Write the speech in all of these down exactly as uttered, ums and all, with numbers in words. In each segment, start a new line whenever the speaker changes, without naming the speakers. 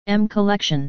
M Collection.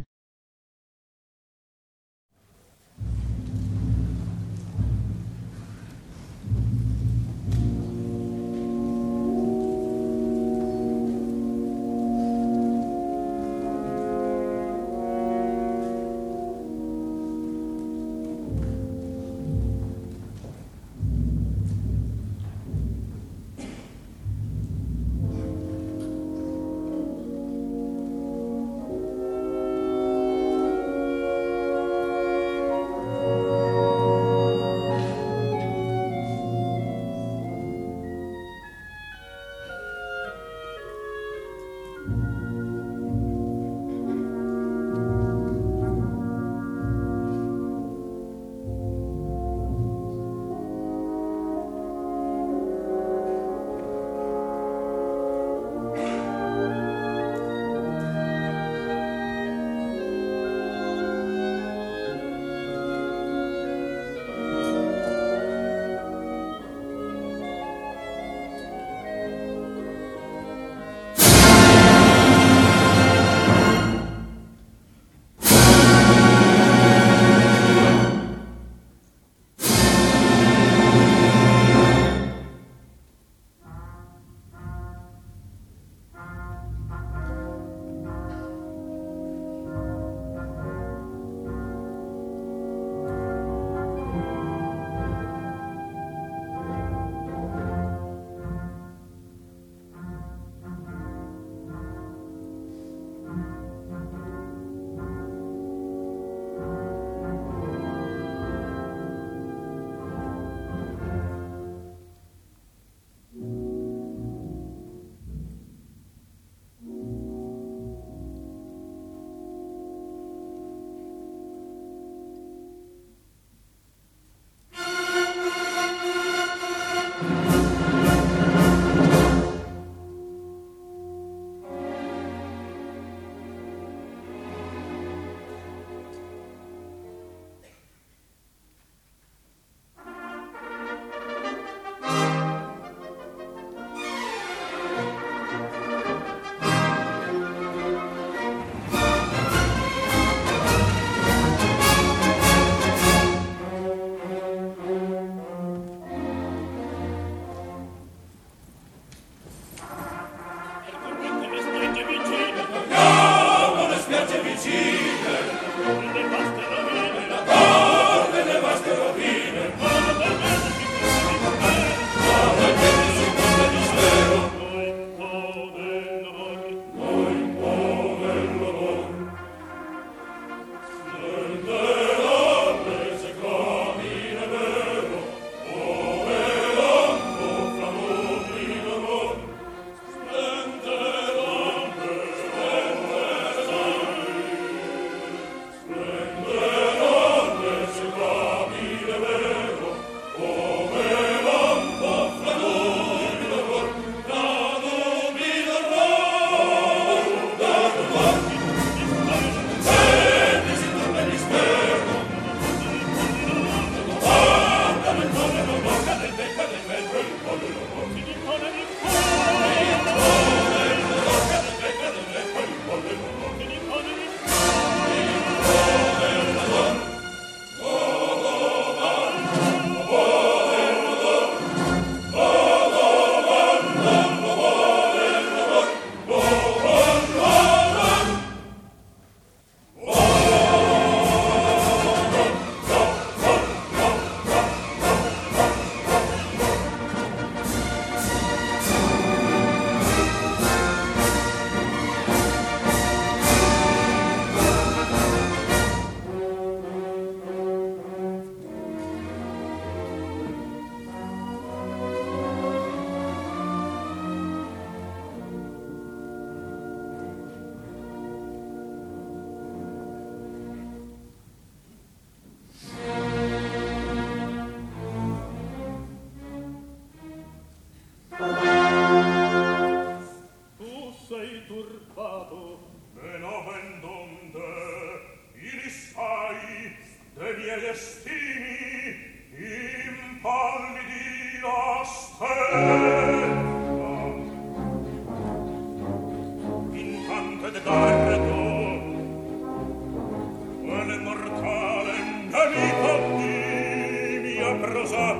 Incanto ed guardo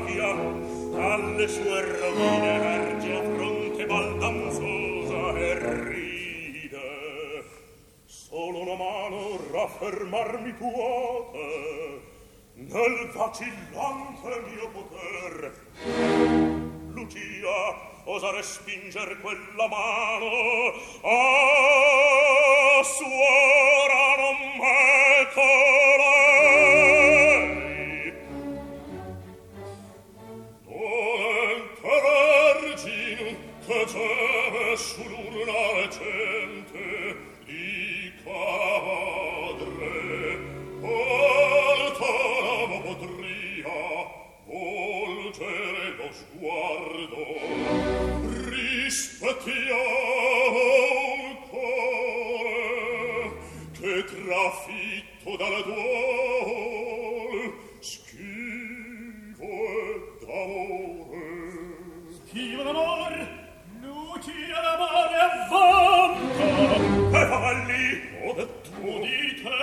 macchia, alle sue rovine erge a fronte baldanzosa e ride. Solo una mano raffermarmi puote nel vacillante mio poter. Lucia, osare spinger quella mano, ah, suora non meco lei. Dolente vergine che geme sull'urna recente di padre, alta l'amo potria volgere lo sguardo, rispettiamo un cuore che trafitto dal duol schivo e d'amore. Schivo d'amor, Lucia d'amore avvanta. E falli, ho detto, udite,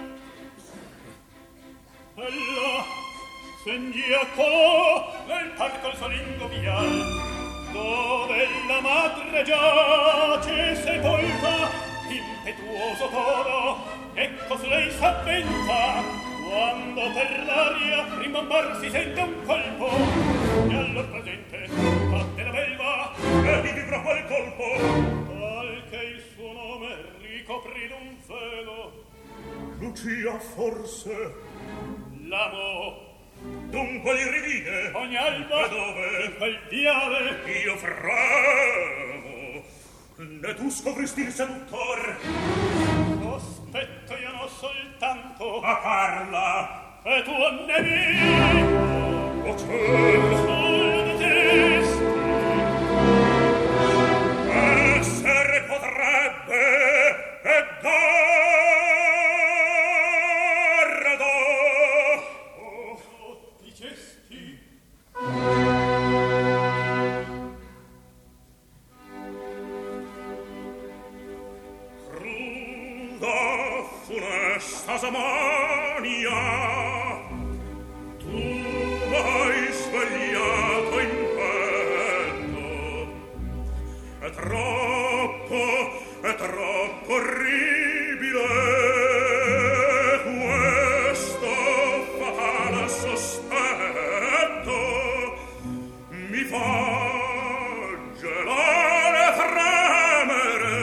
ella Sendiaco nel parco solingo vial, dove la madre giace sepolta, impetuoso toro, ecco su lei s'avventa, quando per l'aria rimbombar si sente un colpo, e allor presente batte la belva, e vi vibrò quel colpo, tal che il suo nome ricoprì d'un velo. Lucia forse l'amo. Dunque li rivide ogni alba, e dove? In quel viale io fremo, ne tu scopristi il seduttor. Sospetto io non soltanto a Carla, e tu ne vivi, o cielo sul detesti. Essere potrebbe, e guarda. Funesta Samania, tu m'hai svegliato in petto. È troppo, è troppo orribile questo fatale sospetto. Mi fa gelare e fremere,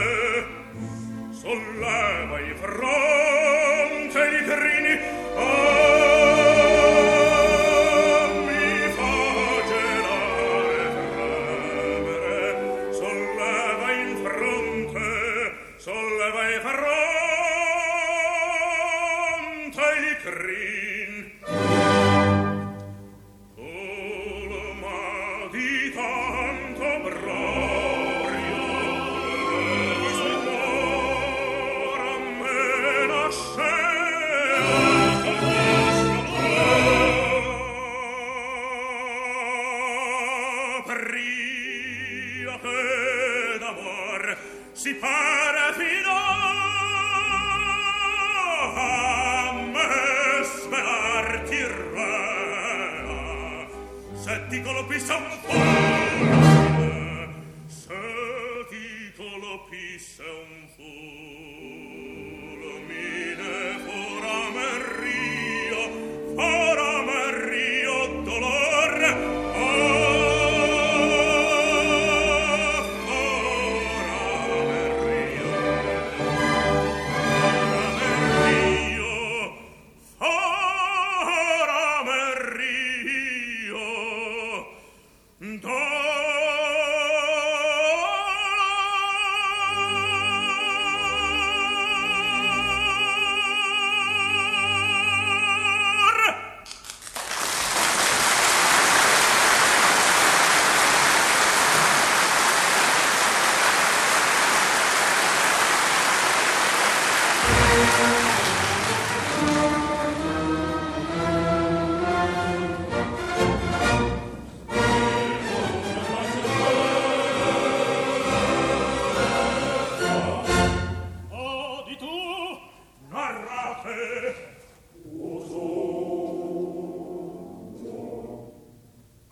solleva i fronte e i crini, ah, mi fa gelare e fremere, solleva in fronte, solleva i fronte e i crini. Colma di tanto brorio, i suoi cuore a me nascea, pria che d'amor si pare fino a me svelarti rena, se ti colpisse un fulmine, se ti colpisse un fulmine, fora me rio, fora me rio dolor, ah, fora me rio, fora me rio, fora me rio, dolor. Odi tu, narrate.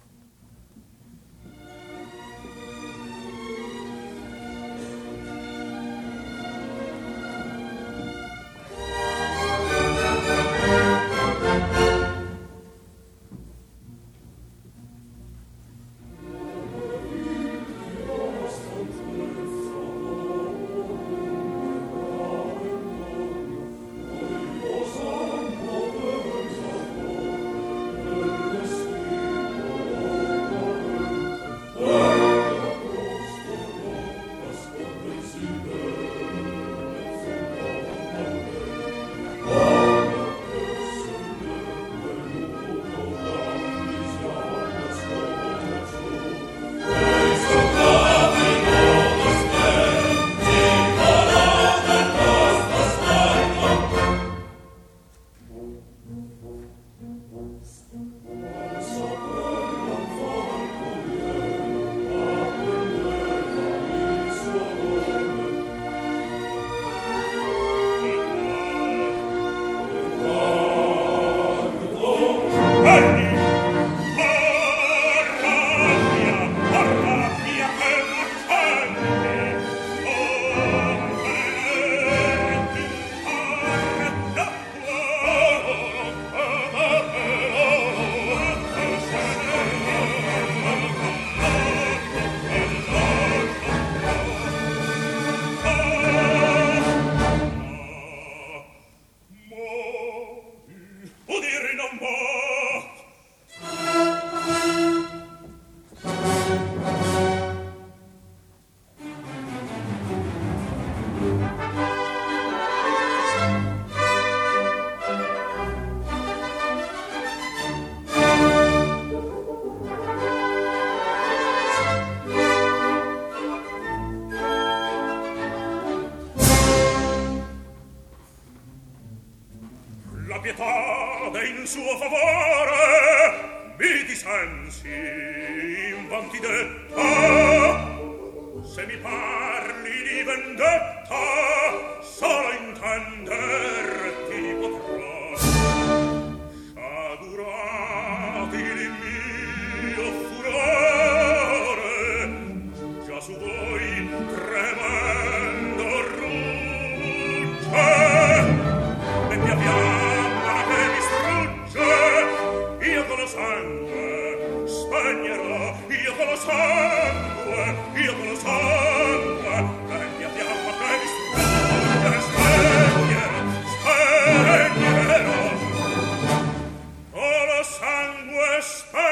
la pietà in suo favore mi disensi invanti detta. Se mi parli di vendetta solo intender ti potrò. Sciagurati di mio furore, già su voi tremendo rugge, e mia fiamma che mi strugge, io con lo sangue spegnerò, io con lo sangue, io con lo sangue, e mia fiamma che mi strugge, spegnerò, spegnerò, con lo sangue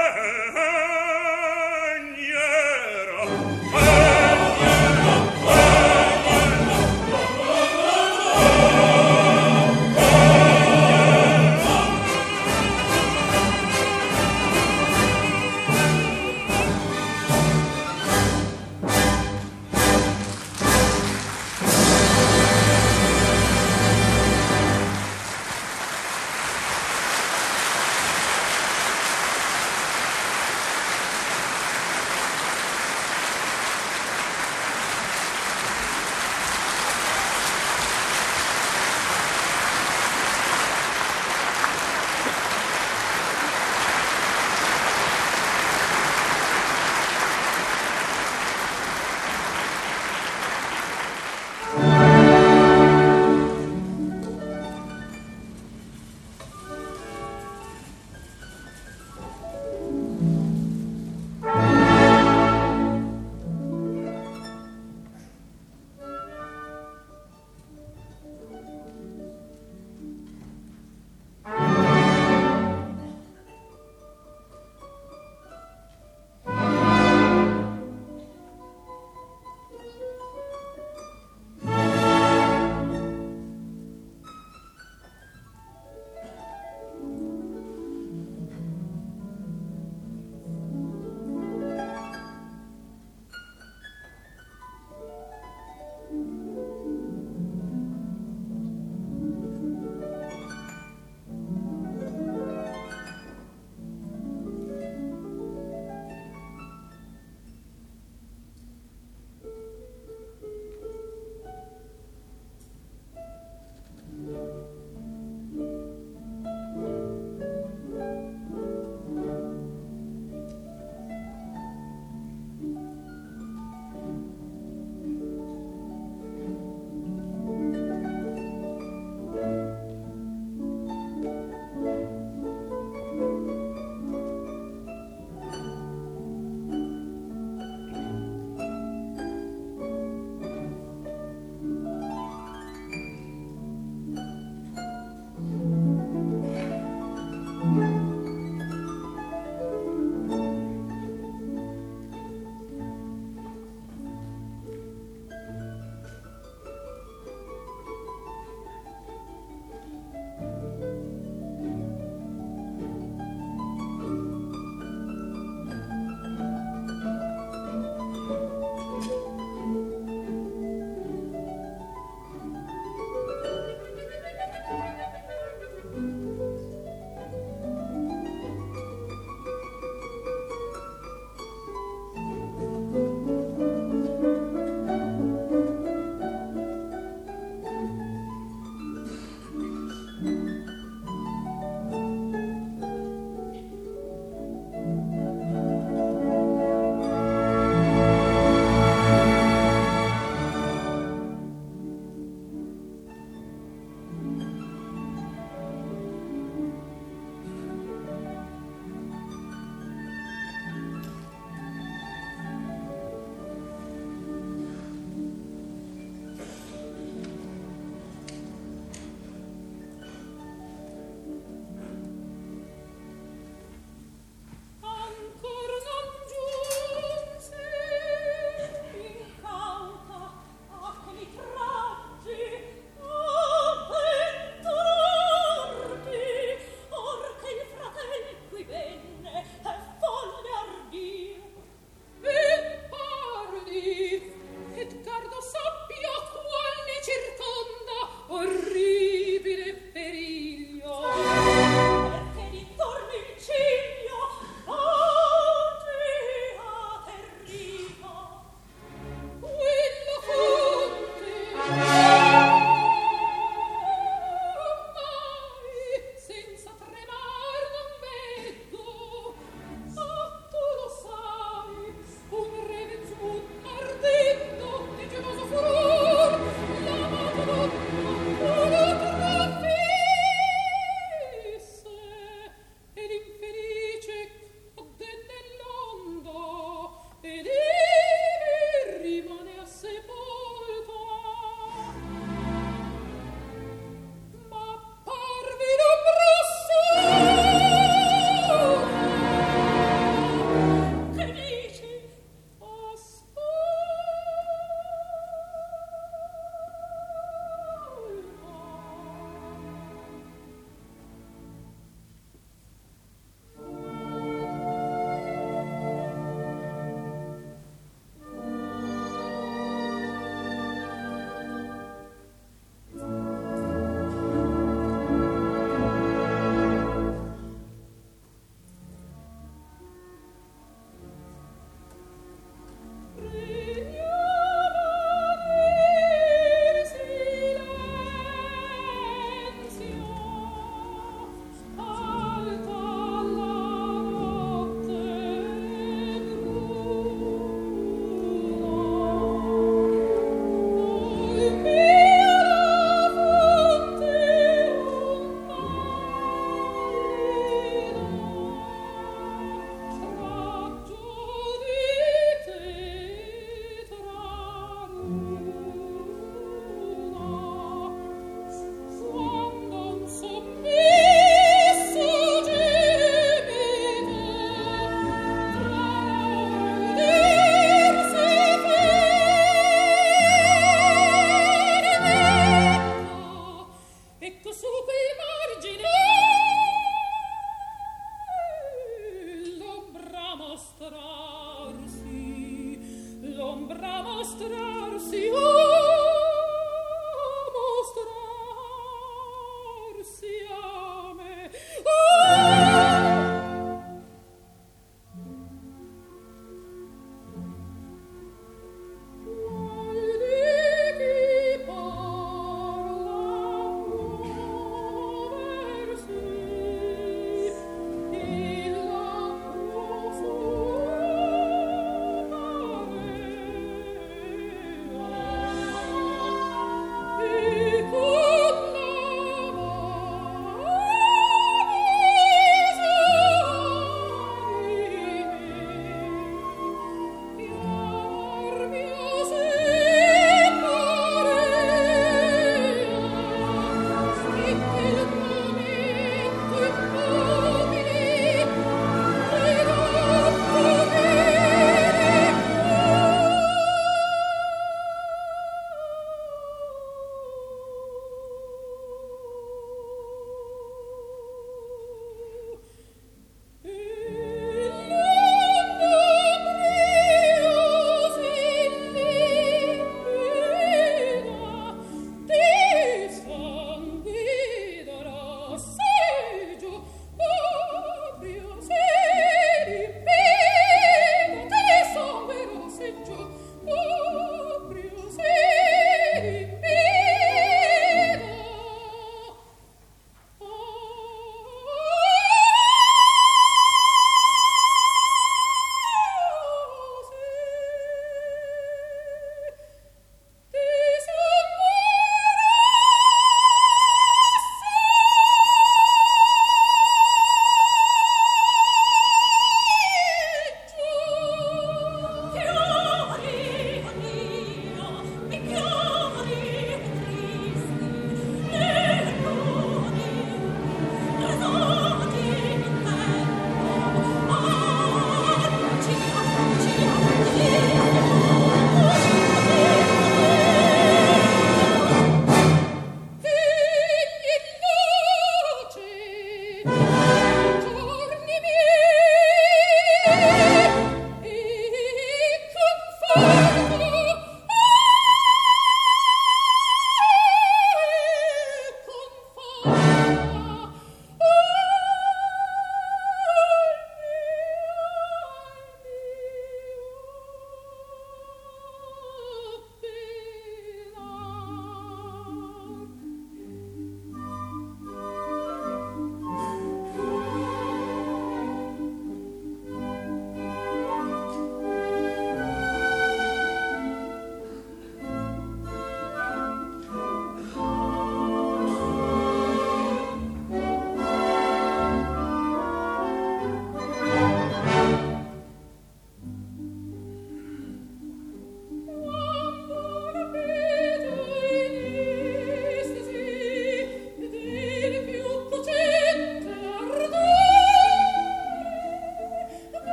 spegnerò, spegnerò,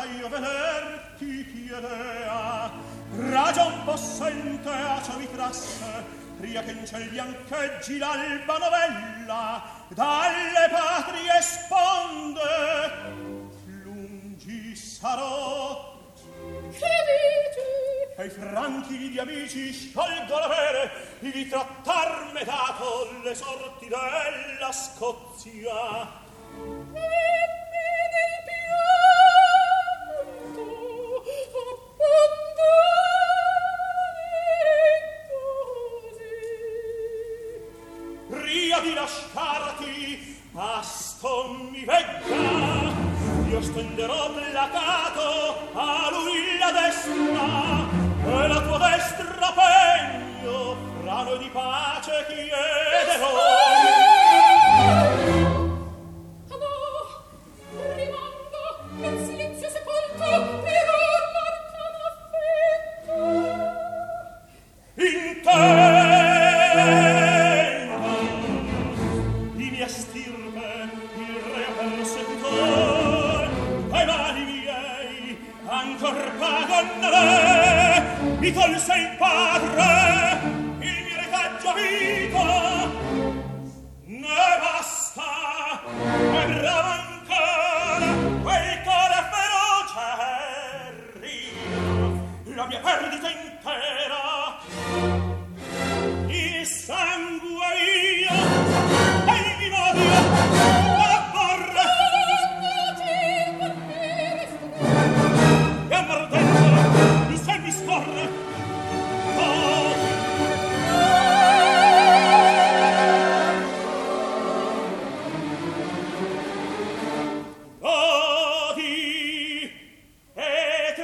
io velerti chiedea, ragion possente a ciò mi trasse, pria che in ciel biancheggi l'alba novella, dalle patrie sponde, lungi sarò.
Che dici?
E i franchi di amici sciolgo l'avere, di trattarme dato le sorti della Scozia.
E me ne pianto abbandone così.
Pria di lasciarti, basto mi vegga, io stenderò placato a lui la destra, e la tua destra pegno fra noi di pace chiederò.
Ah no, rimango nel silenzio sepolto per ormar con affetto.
Intendo di mia stirpe il re persecutore, ai mali miei ancor pagano le, mi tolse il padre il mio retaggio vita, ne basta, è bravo ancora quel cuore feroce rio, la mia perdita intera, il sangue mio e il mio odio abborre. E mordendo il sangue scorre. Oh, odi e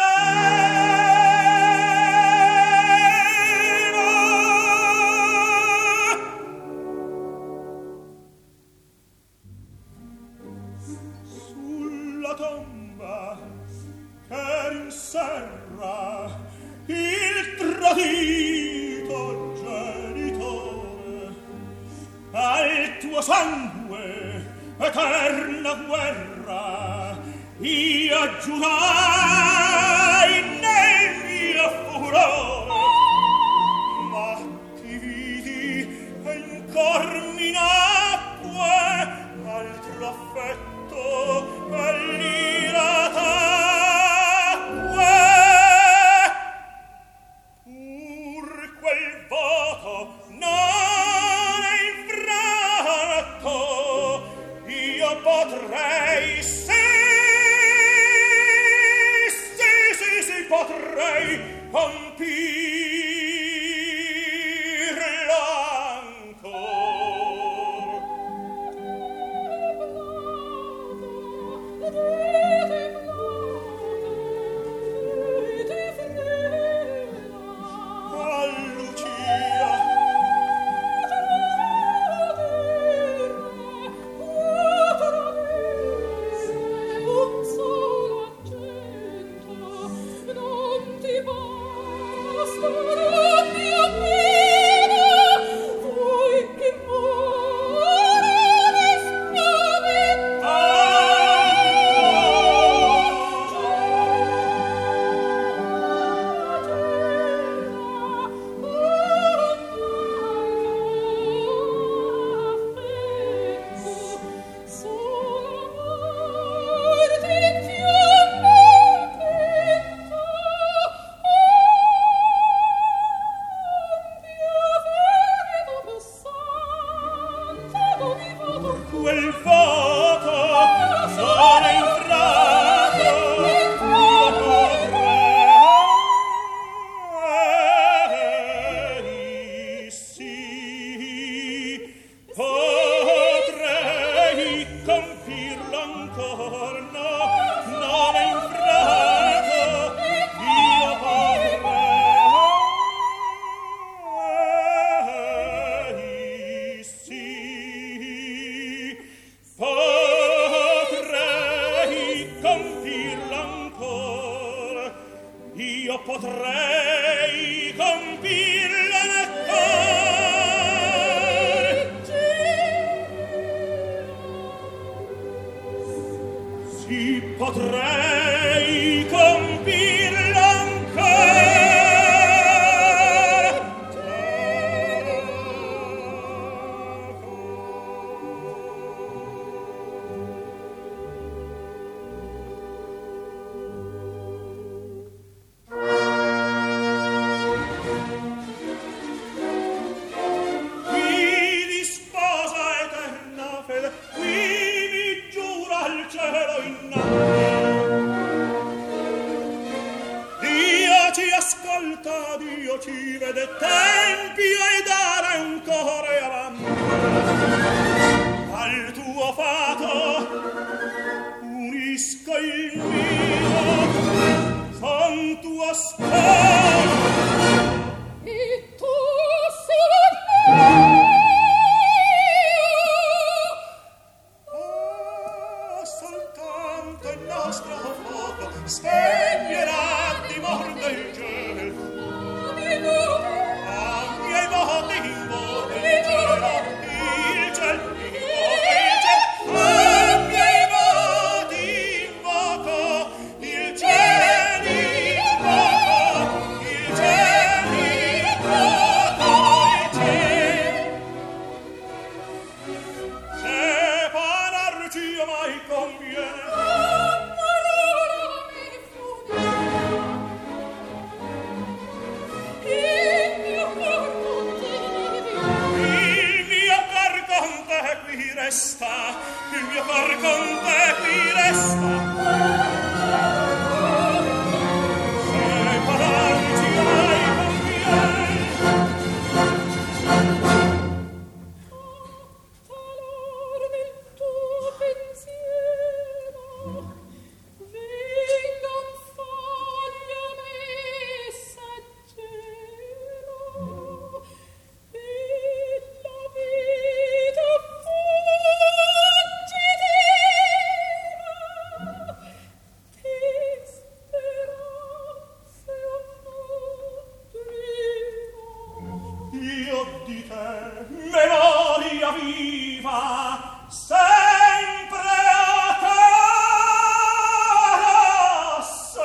sulla tomba che rinserra il tradito genitore, al tuo sangue eterna guerra io giurai nel mio furore, ma ti vidi e in cor mi nacque altro affetto e l'ira tacque. Pur quel voto non è infranto, io potrei, sì, sì, sì, sì, potrei compirlo ancora. A Lucia
un solo accento non ti basta, non ti appena, vuoi che muore di
quel voto sono infranto, io potrei, sì, potrei compirlo ancora, no, non è infranto, io potrei, sì, potrei compirlo ancora, io potrei compirlo ancora, sì, potrei vorrei compirla ancora. Dio ci vede tempio e dare un cuore avanti al tuo fato unisco il mio son tuo sposo
e tu solo mio
oh, soltanto il nostro fuoco spegnerà di morte il cielo. Il mio cor con te qui resta. Se pararci ai conviene,
talor nel tuo pensiero vengan foglia messaggero e la vita
memoria viva sempre a cara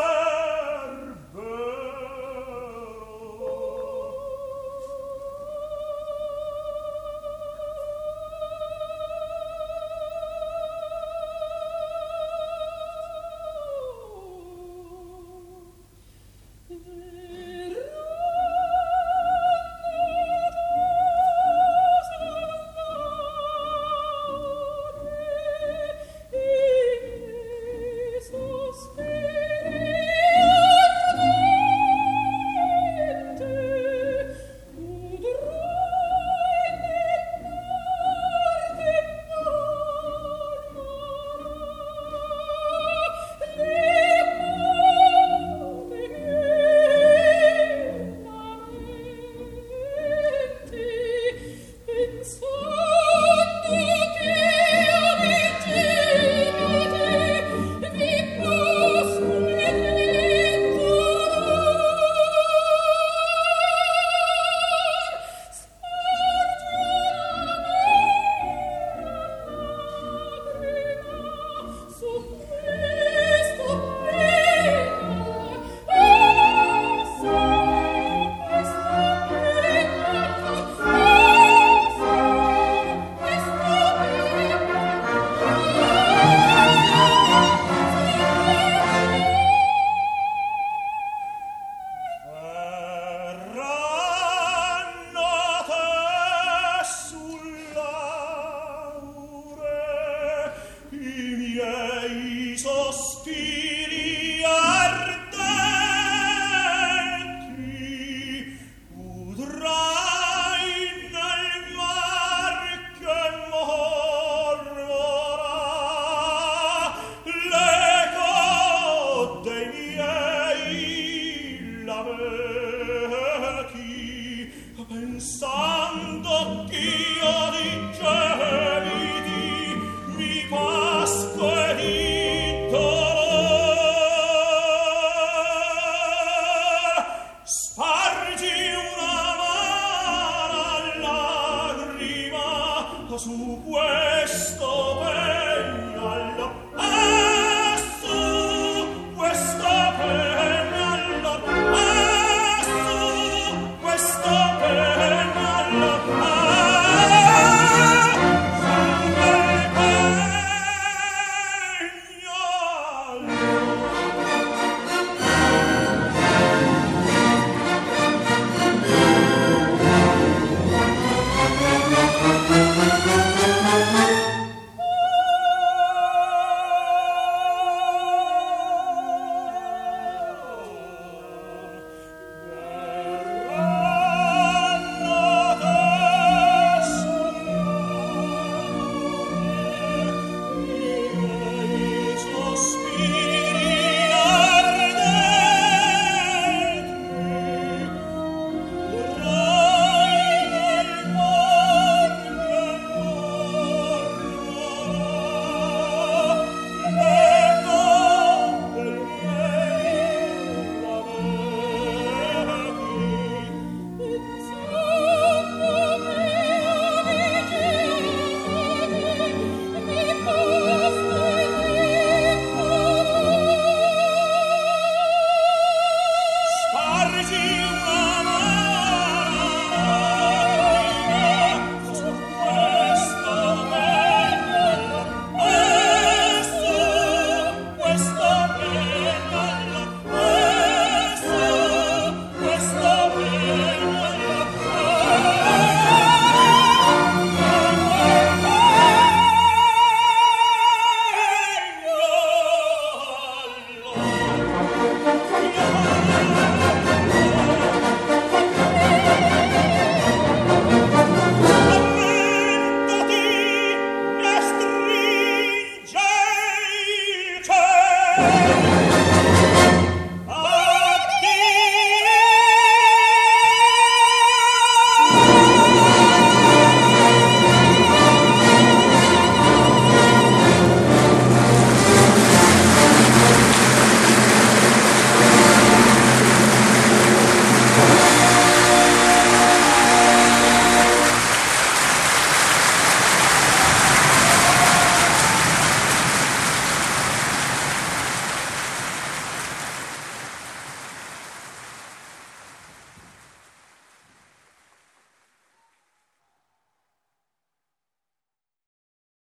pensando ch'io di gelidi mi pasco e di dolor spargi una mano lagrima su questo pennello e su questo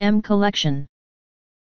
M Collection.